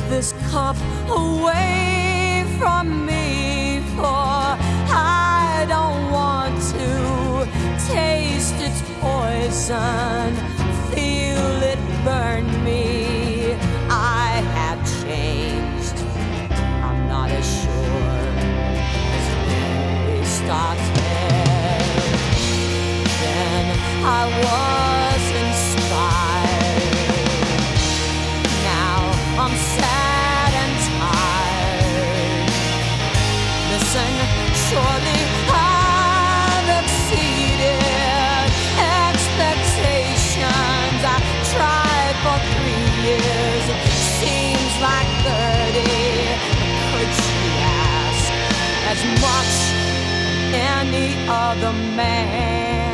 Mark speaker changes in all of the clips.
Speaker 1: this cup away from me, for I don't want to taste its poison, feel it burn me. I have changed, I'm not as sure as when we started. Then I was inspired, now I'm sad and tired. Listen, surely I've exceeded expectations. I've tried for 3 years, it seems like 30. Could she ask as much any other man?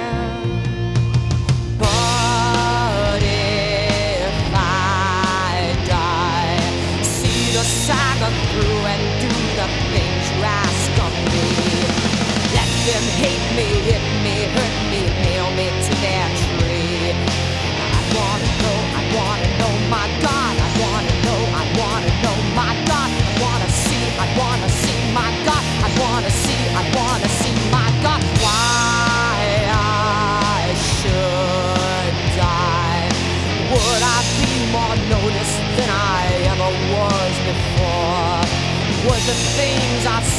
Speaker 1: But if I die, see the saga through and do the things you ask of me. Let them hate me, hit me, hurt me, nail me to their tree. I wanna know, my God. I wanna know, my God. I wanna see, my God. I wanna see, my God. Why I should die? Would I be more noticed than I ever was before? Would the things I've